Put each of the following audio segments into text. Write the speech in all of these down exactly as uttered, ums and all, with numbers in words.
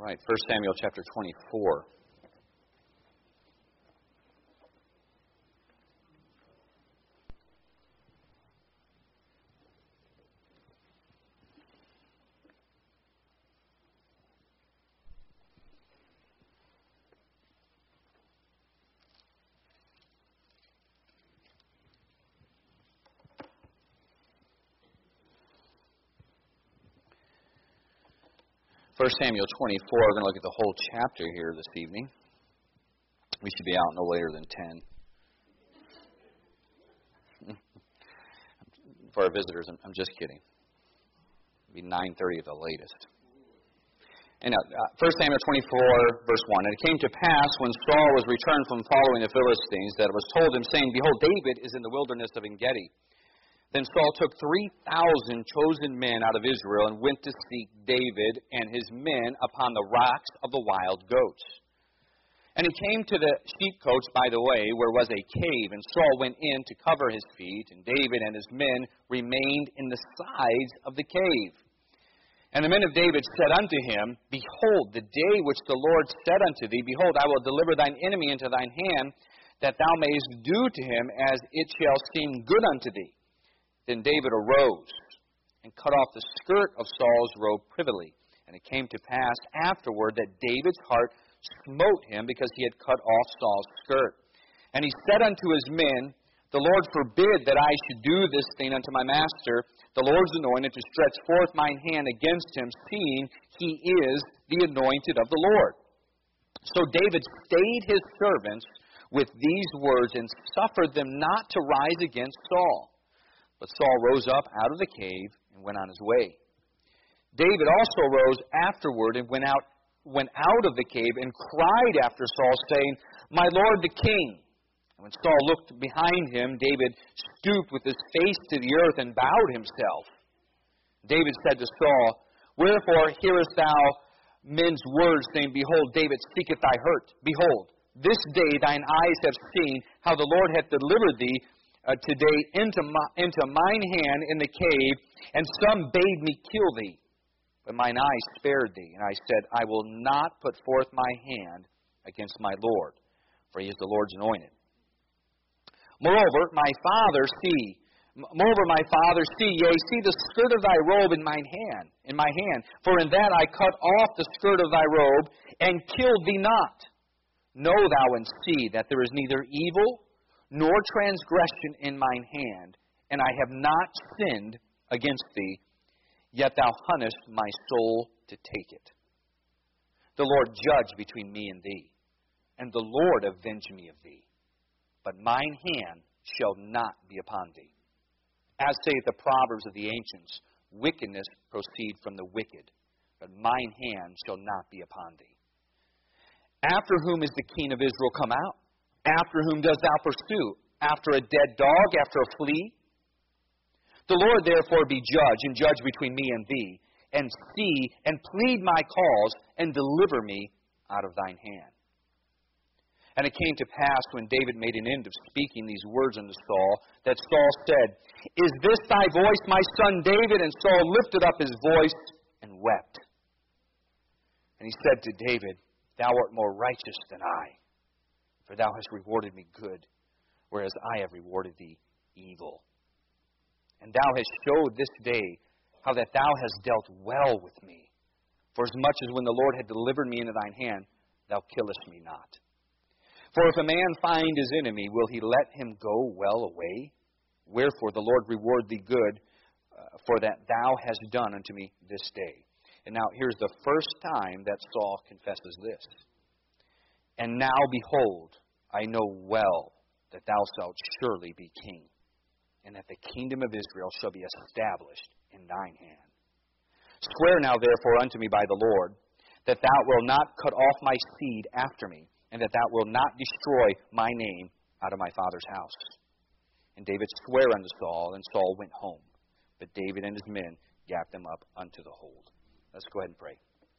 right, First Samuel chapter twenty-four. First Samuel twenty-four, we're going to look at the whole chapter here this evening. We should be out no later than ten. For our visitors, I'm, I'm just kidding. It'll be nine thirty at the latest. And uh, First Samuel twenty-four, verse one. And it came to pass, when Saul was returned from following the Philistines, that it was told him, saying, Behold, David is in the wilderness of En-gedi. Then Saul took three thousand chosen men out of Israel and went to seek David and his men upon the rocks of the wild goats. And he came to the sheepcotes by the way, where was a cave, and Saul went in to cover his feet, and David and his men remained in the sides of the cave. And the men of David said unto him, Behold, the day which the Lord said unto thee, Behold, I will deliver thine enemy into thine hand, that thou mayest do to him as it shall seem good unto thee. Then David arose and cut off the skirt of Saul's robe privily. And it came to pass afterward that David's heart smote him because he had cut off Saul's skirt. And he said unto his men, The Lord forbid that I should do this thing unto my master, the Lord's anointed, to stretch forth mine hand against him, seeing he is the anointed of the Lord. So David stayed his servants with these words and suffered them not to rise against Saul. But Saul rose up out of the cave and went on his way. David also rose afterward and went out went out of the cave and cried after Saul, saying, My lord the king. And when Saul looked behind him, David stooped with his face to the earth and bowed himself. David said to Saul, Wherefore hearest thou men's words, saying, Behold, David seeketh thy hurt. Behold, this day thine eyes have seen how the Lord hath delivered thee Uh, today into, my, into mine hand in the cave, and some bade me kill thee. But mine eyes spared thee, and I said, I will not put forth my hand against my Lord, for he is the Lord's anointed. Moreover, my father, see, moreover, my father, see, yea, see the skirt of thy robe in mine hand, in my hand. For in that I cut off the skirt of thy robe, and killed thee not. Know thou and see that there is neither evil nor transgression in mine hand, and I have not sinned against thee, yet thou huntest my soul to take it. The Lord judge between me and thee, and the Lord avenge me of thee. But mine hand shall not be upon thee. As saith the Proverbs of the ancients, wickedness proceed from the wicked, but mine hand shall not be upon thee. After whom is the king of Israel come out? After whom dost thou pursue? After a dead dog, after a flea? The Lord therefore be judge, and judge between me and thee, and see, and plead my cause, and deliver me out of thine hand. And it came to pass, when David made an end of speaking these words unto Saul, that Saul said, Is this thy voice, my son David? And Saul lifted up his voice and wept. And he said to David, Thou art more righteous than I, for thou hast rewarded me good, whereas I have rewarded thee evil. And thou hast showed this day how that thou hast dealt well with me. For as much as when the Lord had delivered me into thine hand, thou killest me not. For if a man find his enemy, will he let him go well away? Wherefore the Lord reward thee good, uh, for that thou hast done unto me this day. And now here's the first time that Saul confesses this. And now, behold, I know well that thou shalt surely be king, and that the kingdom of Israel shall be established in thine hand. Swear now, therefore, unto me by the Lord, that thou wilt not cut off my seed after me, and that thou wilt not destroy my name out of my father's house. And David sware unto Saul, and Saul went home. But David and his men gat them up unto the hold. Let's go ahead and pray.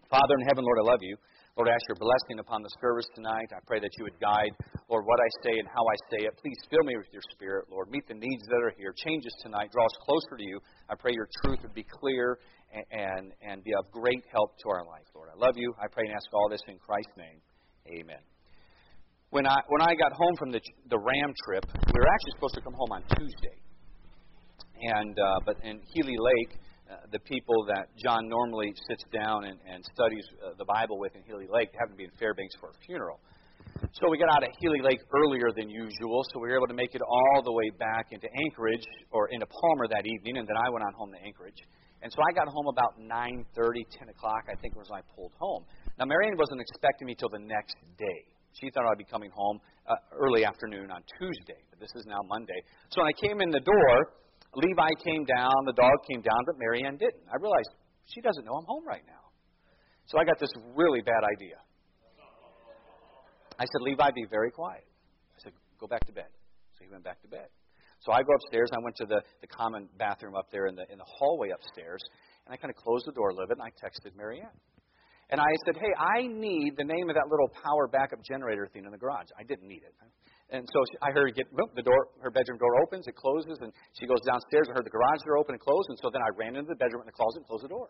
Father in heaven, Lord, I love you. Lord, I ask your blessing upon the service tonight. I pray that you would guide, Lord, what I say and how I say it. Please fill me with your Spirit, Lord. Meet the needs that are here. Change us tonight. Draw us closer to you. I pray your truth would be clear and, and, and be of great help to our life, Lord. I love you. I pray and ask all this in Christ's name. Amen. When I when I got home from the the Ram trip, we were actually supposed to come home on Tuesday. And uh, but in Healy Lake, uh, the people that John normally sits down and, and studies uh, the Bible with in Healy Lake happened to be in Fairbanks for a funeral. So we got out of Healy Lake earlier than usual, so we were able to make it all the way back into Anchorage or into Palmer that evening, and then I went on home to Anchorage. And so I got home about nine thirty, ten o'clock, I think was when I pulled home. Now, Marianne wasn't expecting me till the next day. She thought I'd be coming home uh, early afternoon on Tuesday, but this is now Monday. So when I came in the door, Levi came down, the dog came down, but Marianne didn't. I realized she doesn't know I'm home right now. So I got this really bad idea. I said, Levi, be very quiet. I said, go back to bed. So he went back to bed. So I go upstairs. I went to the, the common bathroom up there in the in the hallway upstairs, and I kind of closed the door a little bit, and I texted Marianne. And I said, hey, I need the name of that little power backup generator thing in the garage. I didn't need it. And so I heard her get, whoop, the door, her bedroom door opens, it closes, and she goes downstairs. I heard the garage door open and close, and so then I ran into the bedroom in the closet and closed the door.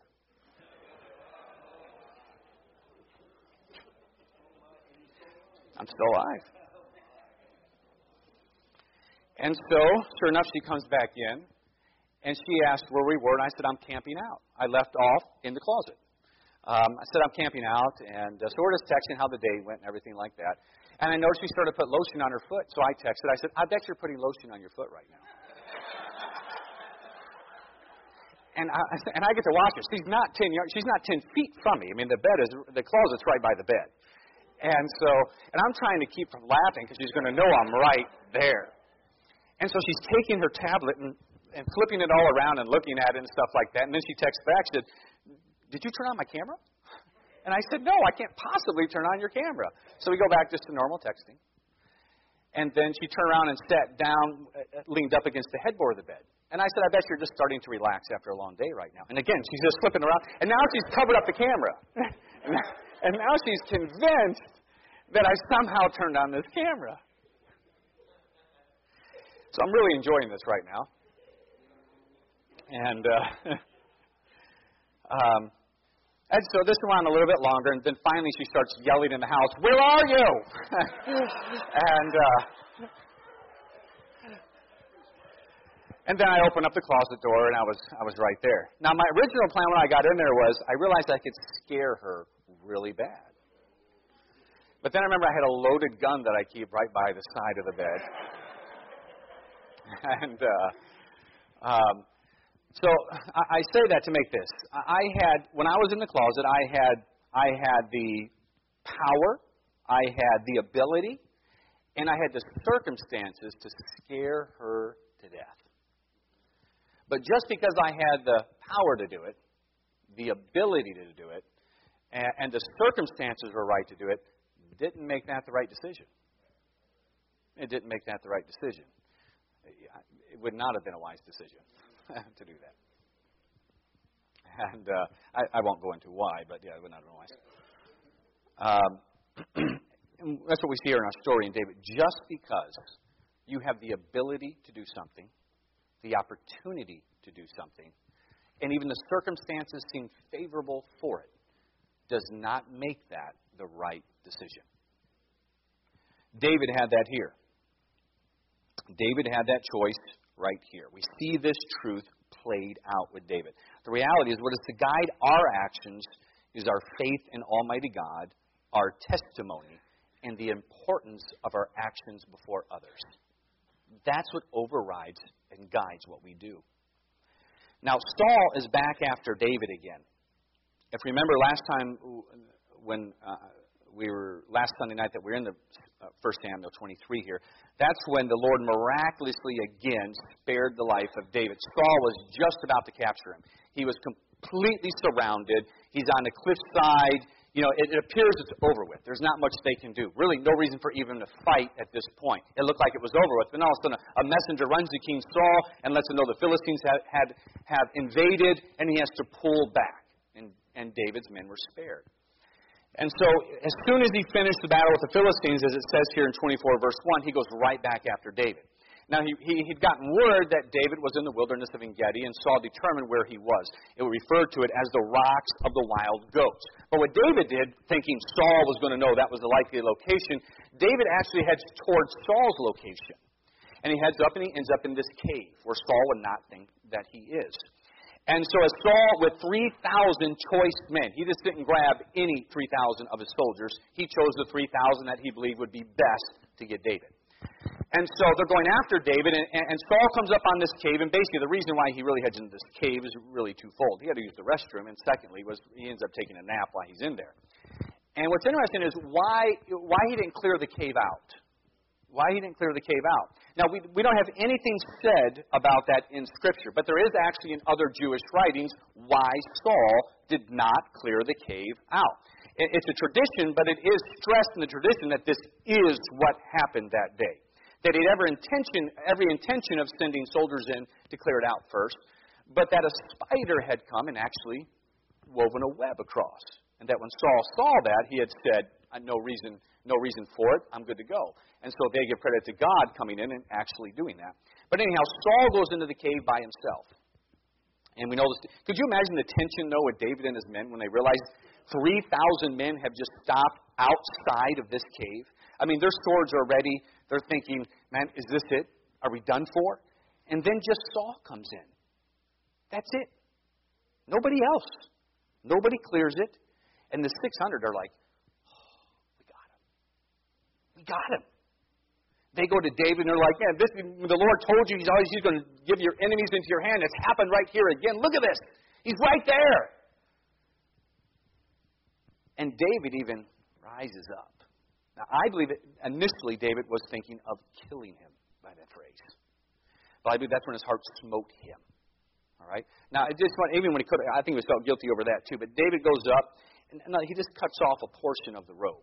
I'm still alive. And so, sure enough, she comes back in, and she asked where we were, and I said, I'm camping out. I left off in the closet. Um, I said, I'm camping out, and uh, so we're just texting how the day went and everything like that. And I noticed she started to put lotion on her foot, so I texted. I said, I bet you're putting lotion on your foot right now. and I and I get to watch her. She's not ten yards. She's not ten feet from me. I mean, the bed is the closet's right by the bed. And so, and I'm trying to keep from laughing because she's going to know I'm right there. And so she's taking her tablet and, and flipping it all around and looking at it and stuff like that. And then she texts back, she said, did you turn on my camera? And I said, no, I can't possibly turn on your camera. So we go back just to normal texting. And then she turned around and sat down, uh, leaned up against the headboard of the bed. And I said, I bet you're just starting to relax after a long day right now. And again, she's just flipping around. And now she's covered up the camera. And now she's convinced that I somehow turned on this camera. So I'm really enjoying this right now. And uh, um, and so this went on a little bit longer, and then finally she starts yelling in the house, where are you? and uh, and then I opened up the closet door, and I was I was right there. Now, my original plan when I got in there was I realized I could scare her really bad. But then I remember I had a loaded gun that I keep right by the side of the bed. and uh, um, so I, I say that to make this. I had, when I was in the closet, I had I had the power, I had the ability, and I had the circumstances to scare her to death. But just because I had the power to do it, the ability to do it, and, and the circumstances were right to do it, didn't make that the right decision. It didn't make that the right decision. It would not have been a wise decision to do that. And uh, I, I won't go into why, but yeah, it would not have been wise. Um, that's what we see here in our story in David. Just because you have the ability to do something, the opportunity to do something, and even the circumstances seem favorable for it, does not make that the right decision. David had that here. David had that choice right here. We see this truth played out with David. The reality is what is to guide our actions is our faith in Almighty God, our testimony, and the importance of our actions before others. That's what overrides and guides what we do. Now, Saul is back after David again. If you remember last time when uh, we were, last Sunday night that we were in the uh, First Samuel twenty-three here, that's when the Lord miraculously again spared the life of David. Saul was just about to capture him. He was completely surrounded. He's on the cliffside. You know, it, it appears it's over with. There's not much they can do. Really, no reason for even to fight at this point. It looked like it was over with. Then all of a sudden, a messenger runs to King Saul and lets him know the Philistines have, had, have invaded, and he has to pull back. And and David's men were spared. And so, as soon as he finished the battle with the Philistines, as it says here in twenty-four, verse one, he goes right back after David. Now, he, he, he'd gotten word that David was in the wilderness of En-Gedi, and Saul determined where he was. It referred to it as the rocks of the wild goats. But what David did, thinking Saul was going to know that was the likely location, David actually heads towards Saul's location. And he heads up and he ends up in this cave where Saul would not think that he is. And so as Saul, with three thousand choice men, he just didn't grab any three thousand of his soldiers. He chose the three thousand that he believed would be best to get David. And so they're going after David, and, and Saul comes up on this cave, and basically the reason why he really heads into this cave is really twofold. He had to use the restroom, and secondly was he ends up taking a nap while he's in there. And what's interesting is why why he didn't clear the cave out. Why he didn't clear the cave out. Now, we, we don't have anything said about that in Scripture, but there is actually in other Jewish writings why Saul did not clear the cave out. It, it's a tradition, but it is stressed in the tradition that this is what happened that day. That he had every intention, every intention of sending soldiers in to clear it out first, but that a spider had come and actually woven a web across. And that when Saul saw that, he had said, no reason no reason for it, I'm good to go. And so they give credit to God coming in and actually doing that. But anyhow, Saul goes into the cave by himself. And we know this. Could you imagine the tension, though, with David and his men when they realized three thousand men have just stopped outside of this cave? I mean, their swords are ready. They're thinking, man, is this it? Are we done for? And then just Saul comes in. That's it. Nobody else. Nobody clears it. And the six hundred are like, we got him. They go to David and they're like, man, this, the Lord told you he's always he's going to give your enemies into your hand. It's happened right here again. Look at this. He's right there. And David even rises up. Now, I believe that initially David was thinking of killing him by that phrase. But I believe that's when his heart smote him. All right? Now, it just even when he could, I think he was felt guilty over that too. But David goes up and he just cuts off a portion of the robe.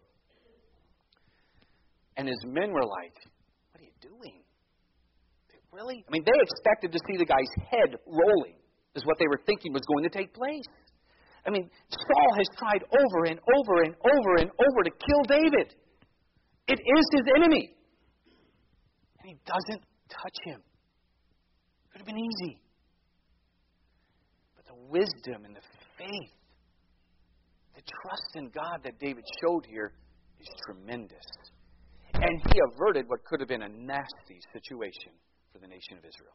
And his men were like, what are you doing? Really? I mean, they expected to see the guy's head rolling, is what they were thinking was going to take place. I mean, Saul has tried over and over and over and over to kill David. It is his enemy. And he doesn't touch him. It could have been easy. But the wisdom and the faith, the trust in God that David showed here is tremendous. And he averted what could have been a nasty situation for the nation of Israel.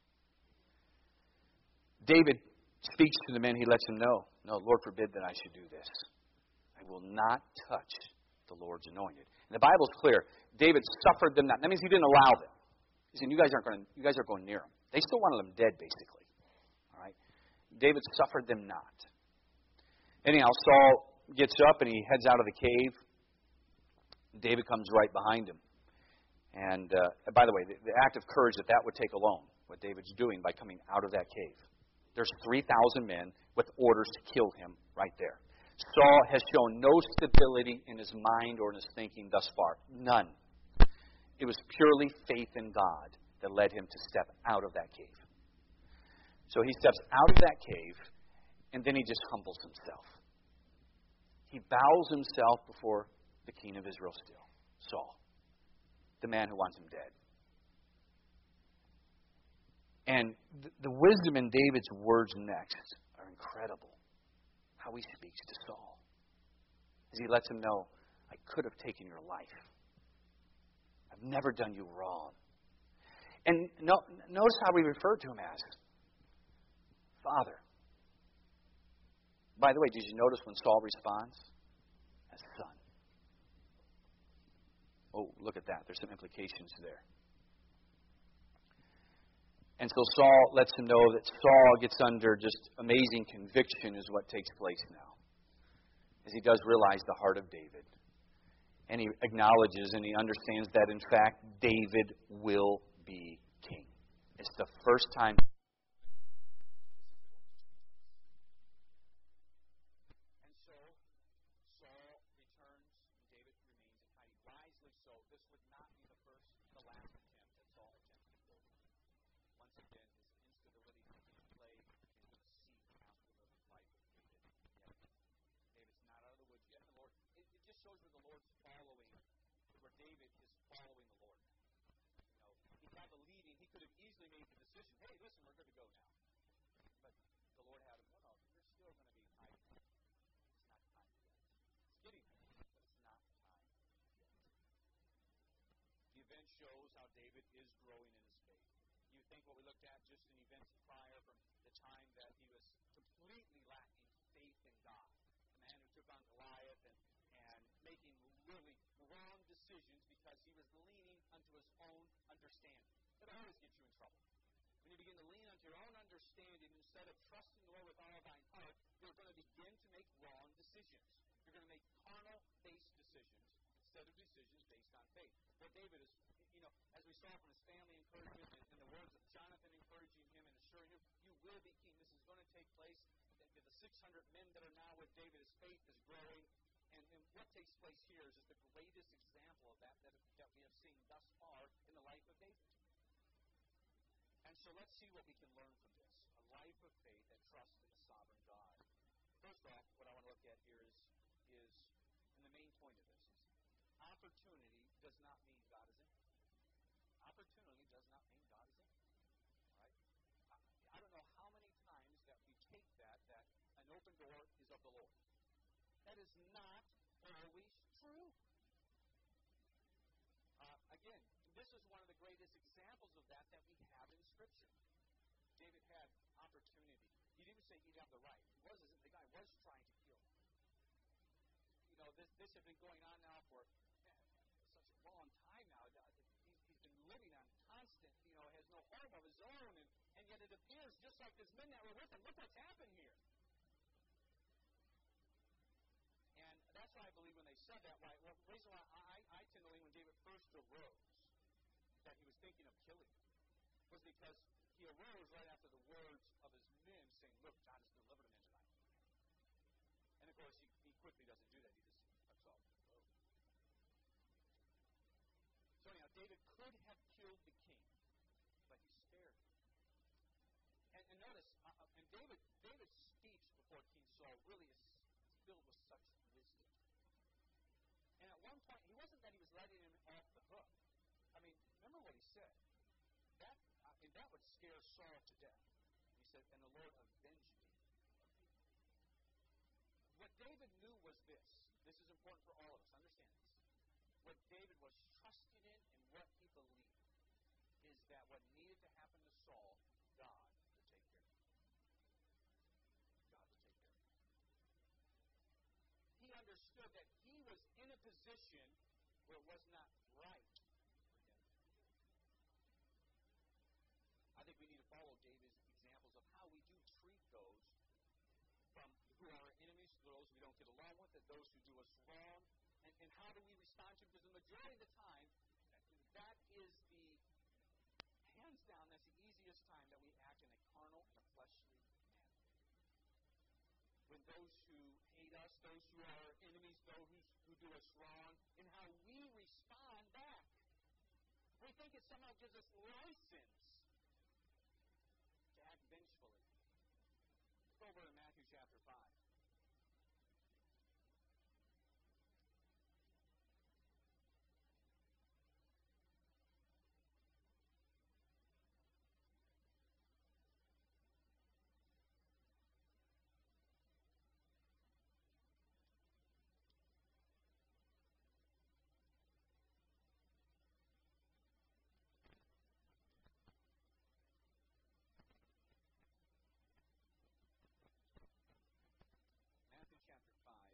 David speaks to the men. He lets them know, no, Lord forbid that I should do this. I will not touch the Lord's anointed. And the Bible's clear. David suffered them not. That means he didn't allow them. He said, you guys aren't going to, you guys are going near him. They still wanted him dead, basically. All right? David suffered them not. Anyhow, Saul gets up and he heads out of the cave. David comes right behind him. And uh, by the way, the, the act of courage that that would take alone, what David's doing by coming out of that cave. There's three thousand men with orders to kill him right there. Saul has shown no stability in his mind or in his thinking thus far. None. It was purely faith in God that led him to step out of that cave. So he steps out of that cave, and then he just humbles himself. He bows himself before the king of Israel still, Saul, the man who wants him dead. And the, the wisdom in David's words next are incredible. How he speaks to Saul. As he lets him know, I could have taken your life. I've never done you wrong. And no, notice how we refer to him as Father. By the way, did you notice when Saul responds? As Son. Oh, look at that. There's some implications there. And so Saul lets him know that Saul gets under just amazing conviction is what takes place now. As he does realize the heart of David. And he acknowledges and he understands that, in fact, David will be king. It's the first time. And so Saul returns, and David remains in hiding. Wisely so. This would not be the first and the last attempt that Saul attempted to kill him. Once again, his instability is being played. He's going to seek after the life of David yet again. shows where the Lord's following, where David is following the Lord. You know, he had the leading. He could have easily made the decision, hey, listen, we're good to go now. But the Lord had him, no, no, you're still going to be hiding. It's not time yet. It's getting there, but it's not time yet. The event shows how David is growing in his faith. You think what we looked at just in events prior from the time that he was completely lacking faith in God. The man who took on Goliath and, and making really wrong decisions because he was leaning unto his own understanding. It always gets you in trouble. When you begin to lean unto your own understanding instead of trusting the Lord with all thine heart, you're going to begin to make wrong decisions. You're going to make carnal-based decisions instead of decisions based on faith. What David is, you know, as we saw from his family encouragement and, and the words of Jonathan encouraging him and assuring him, you will be king. This is going to take place. The, the six hundred men that are now with David, his faith is growing. And, and what takes place here is the greatest example of that, that that we have seen thus far in the life of David. And so let's see what we can learn from this. A life of faith that trusts in the sovereign God. First off, what I want to look at here is, is and the main point of this is, opportunity does not mean God is in it. Opportunity does not mean God is in it. All right? I, I don't know how many times that we take that, that an open door is of the Lord. That is not always true. Uh, again, this is one of the greatest examples of that that we have in Scripture. David had opportunity. He didn't say he'd have the right. He was, the guy was trying to kill him. You know, this this had been going on now for man, such a long time now. He's, he's been living on constant, you know, has no home of his own, and, and yet it appears just like this men that were with him. Look what's happened here. And that's why I believe when they said that, why, well, the reason why I, I tend to believe when David first arose that he was thinking of killing him was because he arose right after the words of his men saying, look, God has delivered him into thy hand. And of course, he, he quickly doesn't do that. He just cuts off the road. So anyhow, David could have killed the king, but he spared him. And, and notice, uh, and David, David's speech before King Saul really is filled with such wisdom. And at one point, he wasn't that he was letting him off the hook. I mean, remember what he said. That I mean, that would scare Saul to death. He said, and the Lord avenged me. What David knew was this. This is important for all of us. Understand this. What David was trusting in and what he believed is that what needed to happen to Saul, God would take care of it. God would take care of it. He understood that he was in a position where it was not right for him. I think we need to follow David's examples of how we do treat those from who are our enemies, those we don't get along with, and those who do us wrong, and, and how do we respond to them? Because the majority of the time, that is the, hands down, that's the easiest time that we act in a carnal and a fleshly manner. When those who hate us, those who are our enemies, those who do us wrong, and how we respond back. We think it somehow gives us license to act vengefully. Go over to Matthew chapter five. Matthew chapter five.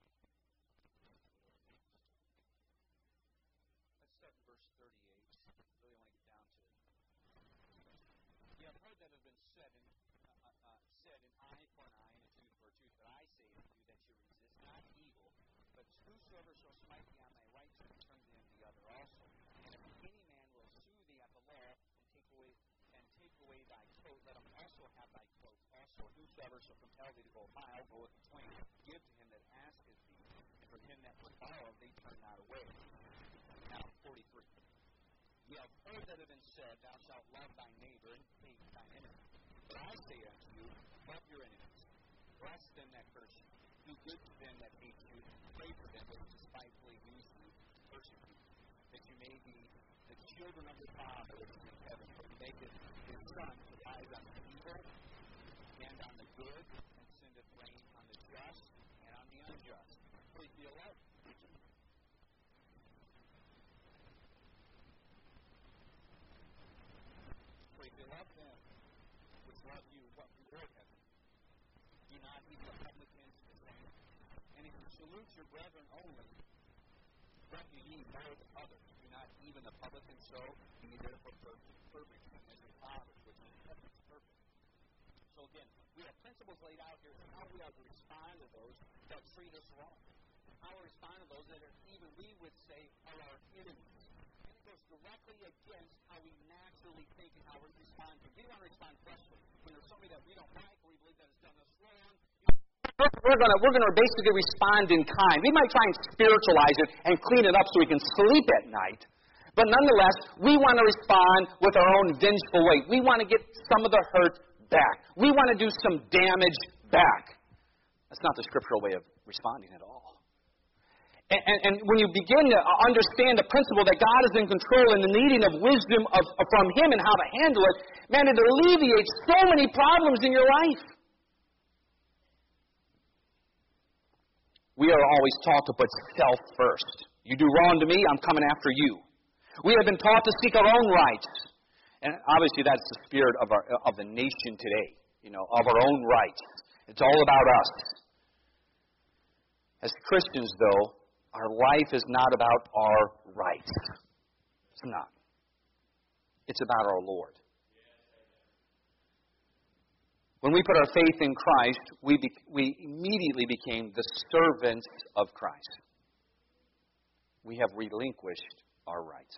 Let's start in verse thirty-eight. I really want to get down to it. You have heard that have been said, in, uh, uh, said, an eye for an eye and a tooth for a tooth. But I say to you that you resist not evil, but whosoever shall smite thee on thy right cheek, turn to him the other also. And if any man will sue thee at the law and take away and take away thy coat, let him also have thy cloak. Also, whosoever shall compel thee to go a mile, go with the twain. Give to him that asketh thee, and from him that would borrow thee, turn not away. Now, forty-three. Ye have heard that it has been said, thou shalt love thy neighbor and hate thine enemy. But I say unto you, love your enemies. Bless them that curse you. Do good to them that hate you. Pray for them that despitefully that you may be the children of your Father which is in heaven, for he maketh his sun to rise on the evil and on the good, and sendeth rain on the just and on the unjust. Please be alert. For if you love them which love you, what reward have you? Do not even the publicans the same? And if you salute your brethren only, what do ye more than others? Do not even the publicans so? Be therefore perfect, perfect, as your Father which is in heaven is perfect. So again, we have principles laid out here of how we are to respond to those that treat us wrong. How we respond to those that are, even we would say are our enemies. And it goes directly against how we naturally think and how we respond to. We want to respond fleshly. When there's somebody that we don't like or we believe that has done us wrong, We're going to we're going to basically respond in kind. We might try and spiritualize it and clean it up so we can sleep at night. But nonetheless, we want to respond with our own vengeful way. We want to get some of the hurt back. We want to do some damage back. That's not the scriptural way of responding at all. And, and, and when you begin to understand the principle that God is in control and the needing of wisdom of, of, from Him and how to handle it, man, it alleviates so many problems in your life. We are always taught to put self first. You do wrong to me, I'm coming after you. We have been taught to seek our own rights. And obviously that's the spirit of our of the nation today, you know, of our own rights. It's all about us. As Christians, though, our life is not about our rights. It's not. It's about our Lord. When we put our faith in Christ, we be, we immediately became the servants of Christ. We have relinquished our rights.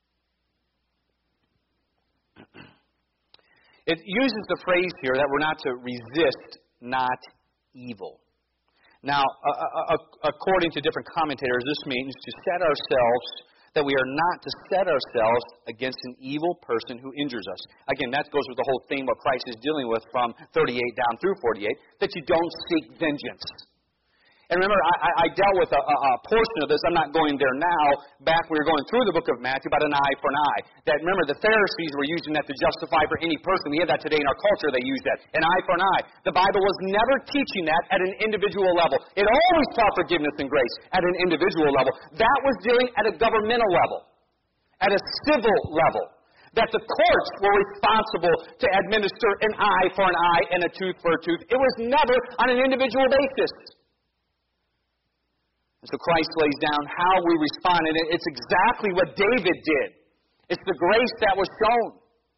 It uses the phrase here that we're not to resist, not evil. Now, uh, uh, according to different commentators, this means to set ourselves, that we are not to set ourselves against an evil person who injures us. Again, that goes with the whole thing what Christ is dealing with from thirty-eight down through forty-eight, that you don't seek vengeance. And remember, I, I dealt with a, a portion of this. I'm not going there now. Back we were going through the book of Matthew about an eye for an eye. That remember, the Pharisees were using that to justify for any person. We have that today in our culture. They use that. An eye for an eye. The Bible was never teaching that at an individual level. It always taught forgiveness and grace at an individual level. That was dealing at a governmental level, at a civil level. That the courts were responsible to administer an eye for an eye and a tooth for a tooth. It was never on an individual basis. And so Christ lays down how we respond, and it's exactly what David did. It's the grace that was shown.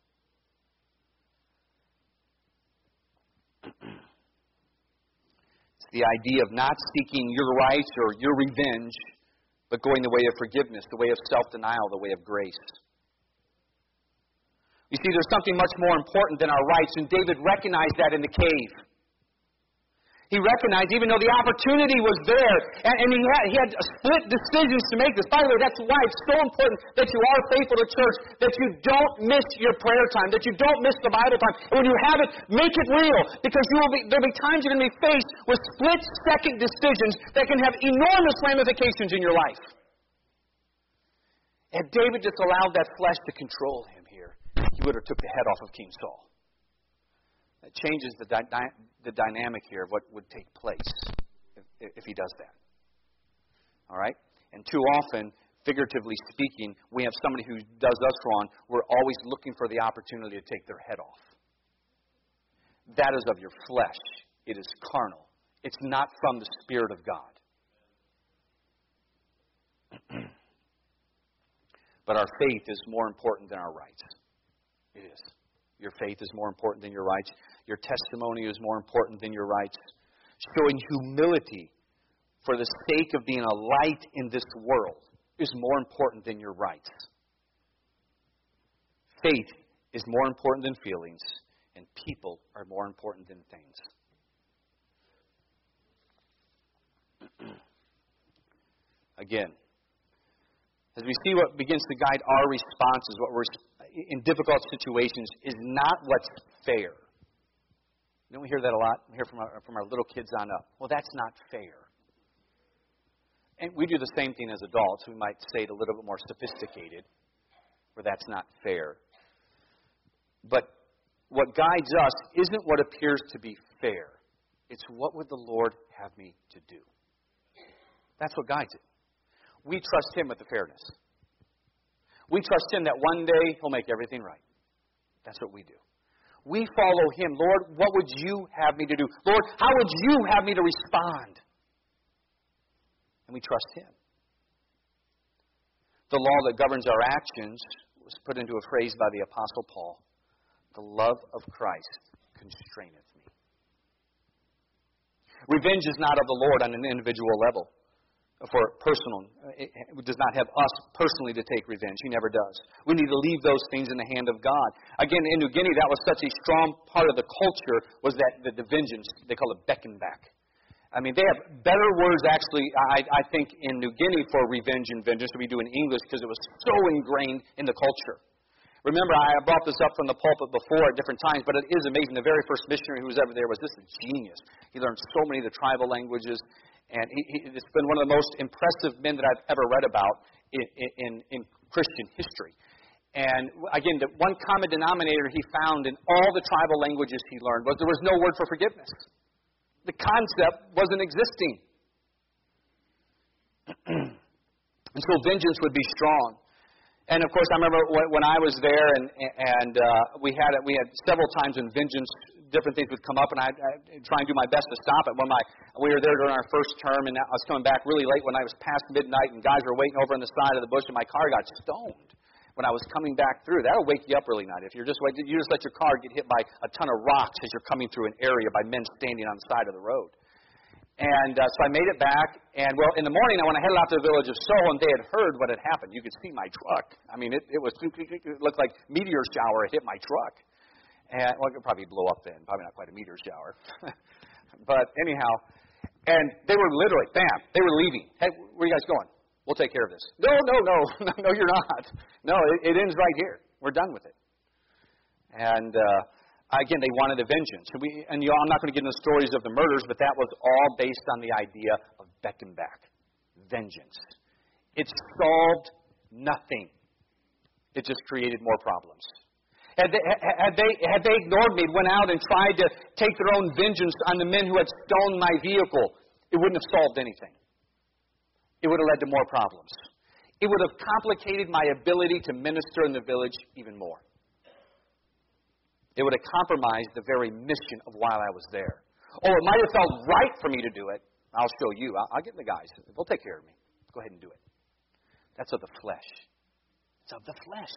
It's the idea of not seeking your rights or your revenge, but going the way of forgiveness, the way of self-denial, the way of grace. You see, there's something much more important than our rights, and David recognized that in the cave. He recognized, even though the opportunity was there, and, and he, had, he had split decisions to make this. By the way, that's why it's so important that you are faithful to church, that you don't miss your prayer time, that you don't miss the Bible time. And when you have it, make it real, because you will be, there'll be times you're going to be faced with split-second decisions that can have enormous ramifications in your life. Had David just allowed that flesh to control him here, he would have took the head off of King Saul. That changes the, dy- the dynamic here of what would take place if, if he does that. All right? And too often, figuratively speaking, we have somebody who does us wrong. We're always looking for the opportunity to take their head off. That is of your flesh. It is carnal. It's not from the Spirit of God. But our faith is more important than our rights. It is. Your faith is more important than your rights. Your testimony is more important than your rights. Showing humility for the sake of being a light in this world is more important than your rights. Faith is more important than feelings, and people are more important than things. Again, as we see what begins to guide our responses, what we're in difficult situations, is not what's fair. Don't we hear that a lot? We hear from our, from our little kids on up. Well, that's not fair. And we do the same thing as adults. We might say it a little bit more sophisticated, where that's not fair. But what guides us isn't what appears to be fair. It's what would the Lord have me to do. That's what guides it. We trust Him with the fairness. We trust Him that one day He'll make everything right. That's what we do. We follow Him. Lord, what would you have me to do? Lord, how would you have me to respond? And we trust Him. The law that governs our actions was put into a phrase by the Apostle Paul. The love of Christ constraineth me. Revenge is not of the Lord on an individual level. For personal, it does not have us personally to take revenge. He never does. We need to leave those things in the hand of God. Again, in New Guinea, that was such a strong part of the culture, was that the, the vengeance, they call it Beckenbach. I mean, they have better words, actually, I, I think, in New Guinea for revenge and vengeance than we do in English, because it was so ingrained in the culture. Remember, I brought this up from the pulpit before at different times, but it is amazing. The very first missionary who was ever there was this genius. He learned so many of the tribal languages, and he, he, it's been one of the most impressive men that I've ever read about in, in, in Christian history. And again, the one common denominator he found in all the tribal languages he learned was there was no word for forgiveness. The concept wasn't existing. And so vengeance would be strong. And of course, I remember when I was there, and and uh, we had we had several times when vengeance, different things would come up, and I try and do my best to stop it. When my we were there during our first term, and I was coming back really late when I was past midnight, and guys were waiting over on the side of the bush, and my car got stoned when I was coming back through. That'll wake you up early night if you're just waiting. You just let your car get hit by a ton of rocks as you're coming through an area by men standing on the side of the road. And uh, so I made it back, and well, in the morning, when I headed out to the village of Soho, and they had heard what had happened. You could see my truck. I mean, it, it was it looked like meteor shower had hit my truck. And well, it could probably blow up then. Probably not quite a meteor shower. But anyhow, and they were literally, bam, they were leaving. Hey, where are you guys going? We'll take care of this. No, no, no, no, you're not. No, it, it ends right here. We're done with it. And uh, again, they wanted a vengeance. And, we, and you know, I'm not going to get into the stories of the murders, but that was all based on the idea of Beckenbach, vengeance. It solved nothing. It just created more problems. Had they, had they, had they ignored me, went out and tried to take their own vengeance on the men who had stoned my vehicle, it wouldn't have solved anything. It would have led to more problems. It would have complicated my ability to minister in the village even more. It would have compromised the very mission of why I was there. Or it might have felt right for me to do it. I'll show you. I'll, I'll get the guys. They'll take care of me. Go ahead and do it. That's of the flesh. It's of the flesh.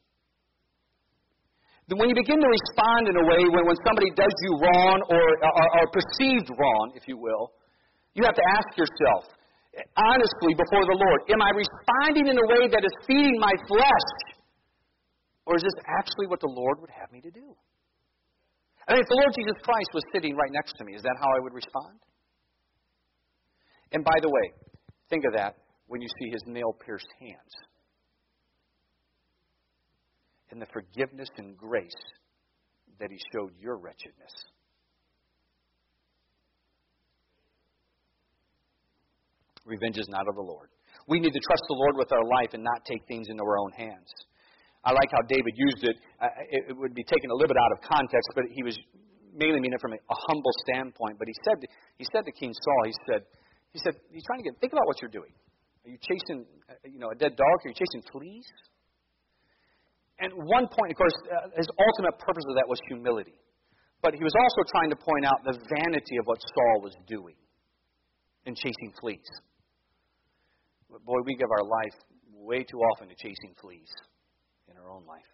Then when you begin to respond in a way when, when somebody does you wrong or, or, or perceived wrong, if you will, you have to ask yourself, honestly before the Lord, am I responding in a way that is feeding my flesh? Or is this actually what the Lord would have me to do? I mean, if the Lord Jesus Christ was sitting right next to me, is that how I would respond? And by the way, think of that when you see His nail-pierced hands. And the forgiveness and grace that He showed your wretchedness. Revenge is not of the Lord. We need to trust the Lord with our life and not take things into our own hands. I like how David used it. Uh, it. It would be taken a little bit out of context, but he was mainly meaning it from a, a humble standpoint. But he said, to, he said to King Saul, he said, he said, he's trying to get, think about what you're doing. Are you chasing, uh, you know, a dead dog? Are you chasing fleas? And one point, of course, uh, his ultimate purpose of that was humility. But he was also trying to point out the vanity of what Saul was doing in chasing fleas. But boy, we give our life way too often to chasing fleas in our own life.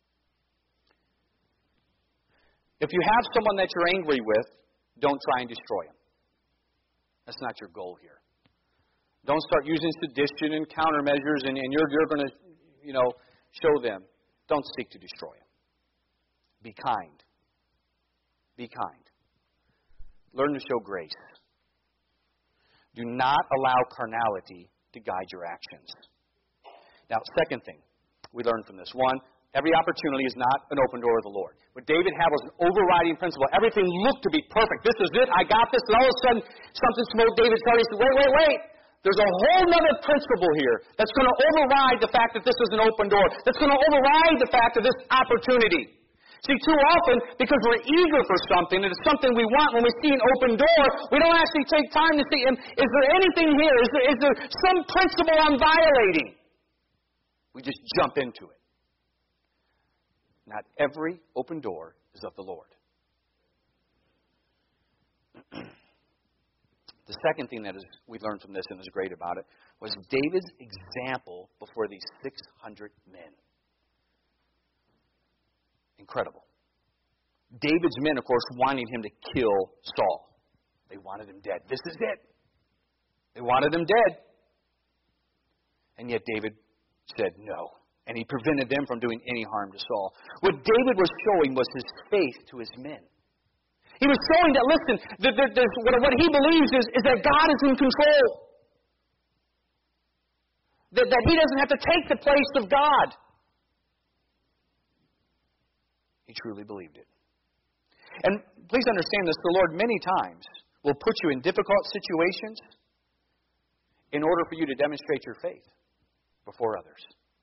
If you have someone that you're angry with, don't try and destroy him. That's not your goal here. Don't start using sedition and countermeasures, and, and you're, you're going to, you know, show them. Don't seek to destroy him. Be kind. Be kind. Learn to show grace. Do not allow carnality to guide your actions. Now, second thing we learn from this. One, every opportunity is not an open door of the Lord. What David had was an overriding principle. Everything looked to be perfect. This is it. I got this. And all of a sudden, something smote David's heart. He said, wait, wait, wait. There's a whole other principle here that's going to override the fact that this is an open door, that's going to override the fact of this opportunity. See, too often, because we're eager for something, and it's something we want, when we see an open door, we don't actually take time to see, is there anything here? Is there, is there some principle I'm violating? We just jump into it. Not every open door is of the Lord. The second thing that is, we learned from this and is great about it was David's example before these six hundred men. Incredible. David's men, of course, wanted him to kill Saul. They wanted him dead. This is it. They wanted him dead. And yet David said no. And he prevented them from doing any harm to Saul. What David was showing was his faith to his men. He was showing that, listen, that, that, that what he believes is, is that God is in control. That, that he doesn't have to take the place of God. He truly believed it. And please understand this, the Lord many times will put you in difficult situations in order for you to demonstrate your faith before others.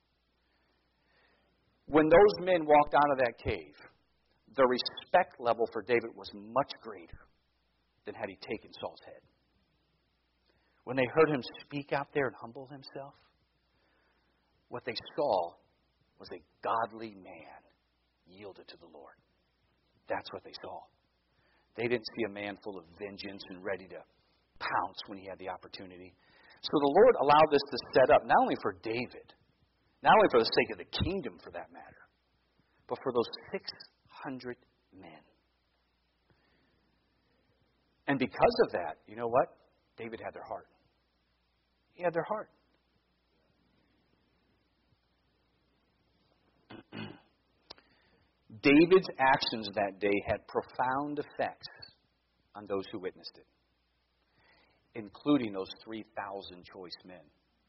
When those men walked out of that cave, the respect level for David was much greater than had he taken Saul's head. When they heard him speak out there and humble himself, what they saw was a godly man yielded to the Lord. That's what they saw. They didn't see a man full of vengeance and ready to pounce when he had the opportunity. So the Lord allowed this to set up, not only for David, not only for the sake of the kingdom for that matter, but for those six hundred men. And because of that, you know what? David had their heart. He had their heart. David's actions that day had profound effects on those who witnessed it, including those three thousand choice men.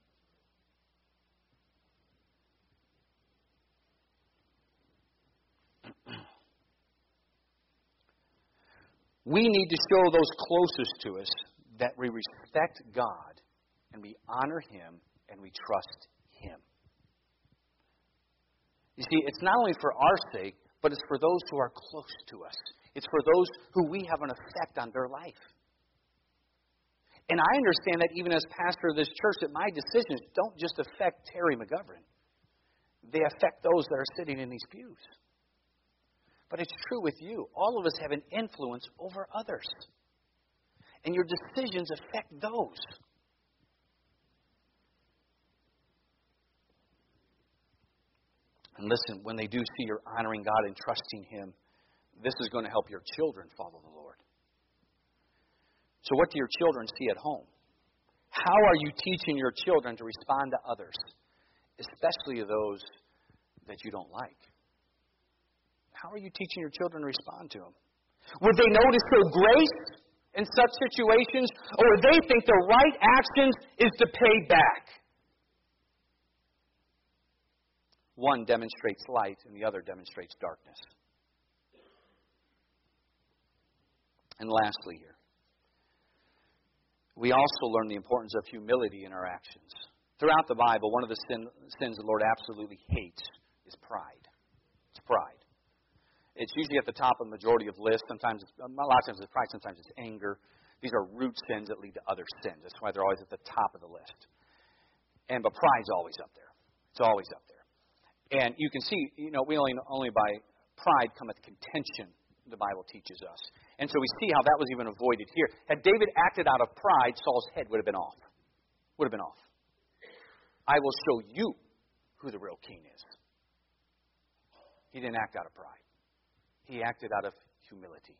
We need to show those closest to us that we respect God and we honor Him and we trust Him. You see, it's not only for our sake, but it's for those who are close to us. It's for those who we have an effect on their life. And I understand that even as pastor of this church, that my decisions don't just affect Terry McGovern. They affect those that are sitting in these pews. But it's true with you. All of us have an influence over others. And your decisions affect those. And listen, when they do see you're honoring God and trusting Him, this is going to help your children follow the Lord. So what do your children see at home? How are you teaching your children to respond to others, especially those that you don't like? How are you teaching your children to respond to them? Would they know to show grace in such situations, or would they think the right actions is to pay back? One demonstrates light and the other demonstrates darkness. And lastly here, we also learn the importance of humility in our actions. Throughout the Bible, one of the sin, sins the Lord absolutely hates is pride. It's pride. It's usually at the top of the majority of lists. Sometimes, it's, a lot of times it's pride, sometimes it's anger. These are root sins that lead to other sins. That's why they're always at the top of the list. And but pride's always up there. It's always up there. And you can see, you know, we only only by pride cometh contention, the Bible teaches us. And so we see how that was even avoided here. Had David acted out of pride, Saul's head would have been off. Would have been off. I will show you who the real king is. He didn't act out of pride. He acted out of humility.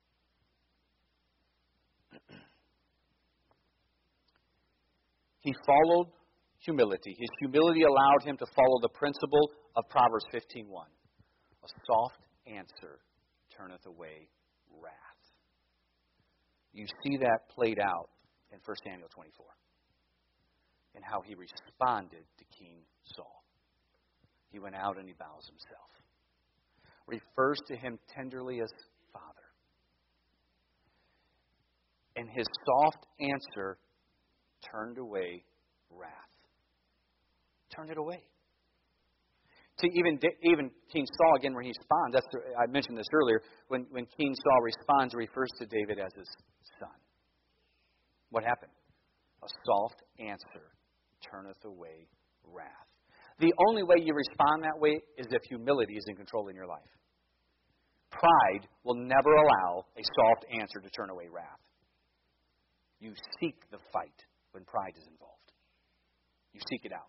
He followed humility. His humility allowed him to follow the principle of Proverbs fifteen one. A soft answer turneth away wrath. You see that played out in First Samuel twenty-four. And how he responded to King Saul. He went out and he bows himself. Refers to him tenderly as Father. And his soft answer turned away wrath. Turned it away. To even even King Saul, again, when he responds, that's the, I mentioned this earlier, when, when King Saul responds, he refers to David as his son. What happened? A soft answer turneth away wrath. The only way you respond that way is if humility is in control in your life. Pride will never allow a soft answer to turn away wrath. You seek the fight when pride is involved. You seek it out.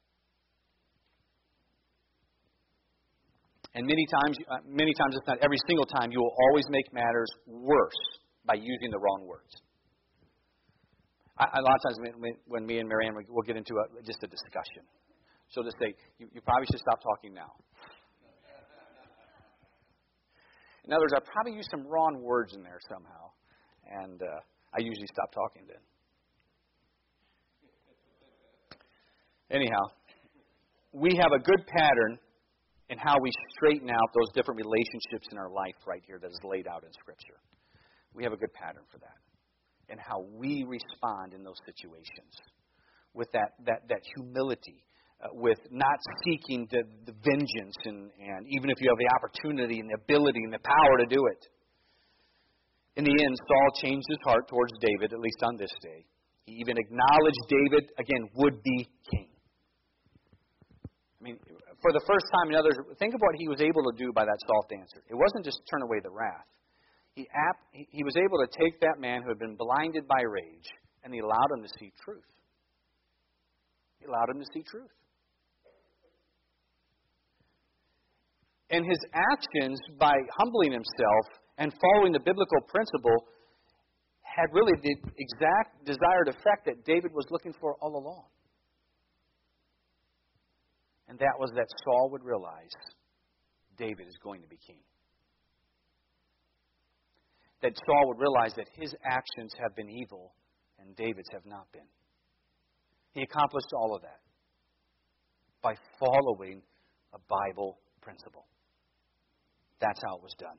And many times, uh, many times, if not every single time, you will always make matters worse by using the wrong words. I, a lot of times when, when me and Marianne, we'll get into a, just a discussion. She'll just say, you, you probably should stop talking now. In other words, I probably use some wrong words in there somehow. And uh, I usually stop talking then. Anyhow, we have a good pattern in how we straighten out those different relationships in our life right here that is laid out in Scripture. We have a good pattern for that. And how we respond in those situations. With that, that, that humility. Uh, with not seeking the, the vengeance, and, and even if you have the opportunity and the ability and the power to do it. In the end, Saul changed his heart towards David, at least on this day. He even acknowledged David, again, would be king. I mean, for the first time in others, think of what he was able to do by that soft answer. It wasn't just turn away the wrath. He, ap- he was able to take that man who had been blinded by rage, and he allowed him to see truth. He allowed him to see truth. And his actions, by humbling himself and following the biblical principle, had really the exact desired effect that David was looking for all along. And that was that Saul would realize David is going to be king. That Saul would realize that his actions have been evil and David's have not been. He accomplished all of that by following a Bible principle. That's how it was done.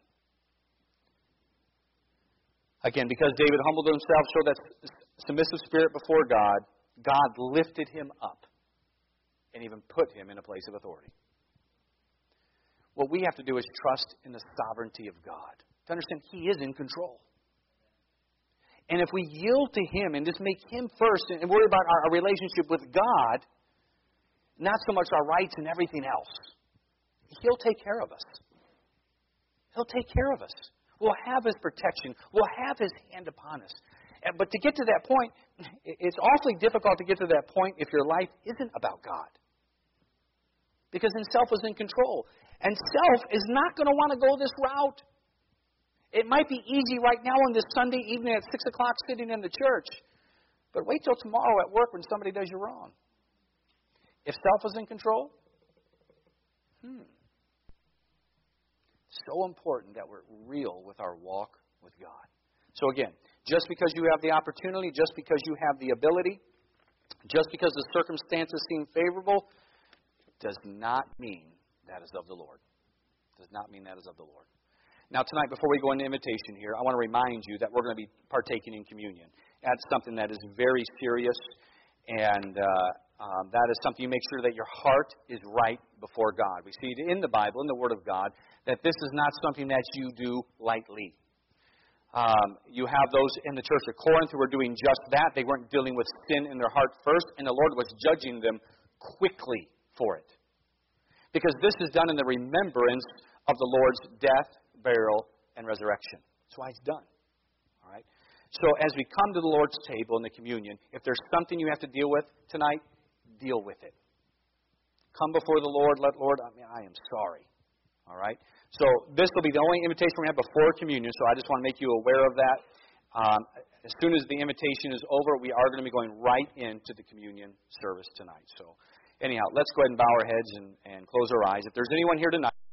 Again, because David humbled himself, showed that submissive spirit before God, God lifted him up and even put him in a place of authority. What we have to do is trust in the sovereignty of God. To understand He is in control. And if we yield to Him and just make Him first and worry about our relationship with God, not so much our rights and everything else, He'll take care of us. He'll take care of us. We'll have His protection. We'll have His hand upon us. But to get to that point, it's awfully difficult to get to that point if your life isn't about God. Because then self is in control. And self is not going to want to go this route. It might be easy right now on this Sunday evening at six o'clock sitting in the church. But wait till tomorrow at work when somebody does you wrong. If self is in control, hmm. So important that we're real with our walk with God. So again, just because you have the opportunity, just because you have the ability, just because the circumstances seem favorable, does not mean that is of the Lord. Does not mean that is of the Lord. Now tonight, before we go into invitation here, I want to remind you that we're going to be partaking in communion. That's something that is very serious, and uh, um, that is something you make sure that your heart is right before God. We see in the Bible, in the Word of God, that this is not something that you do lightly. Um, you have those in the church of Corinth who were doing just that. They weren't dealing with sin in their heart first, and the Lord was judging them quickly for it. Because this is done in the remembrance of the Lord's death, burial, and resurrection. That's why it's done. All right. So as we come to the Lord's table in the communion, if there's something you have to deal with tonight, deal with it. Come before the Lord. Let Lord, I mean, I am sorry. All right. So this will be the only invitation we have before communion. So I just want to make you aware of that. Um, as soon as the invitation is over, we are going to be going right into the communion service tonight. So anyhow, let's go ahead and bow our heads and, and close our eyes. If there's anyone here tonight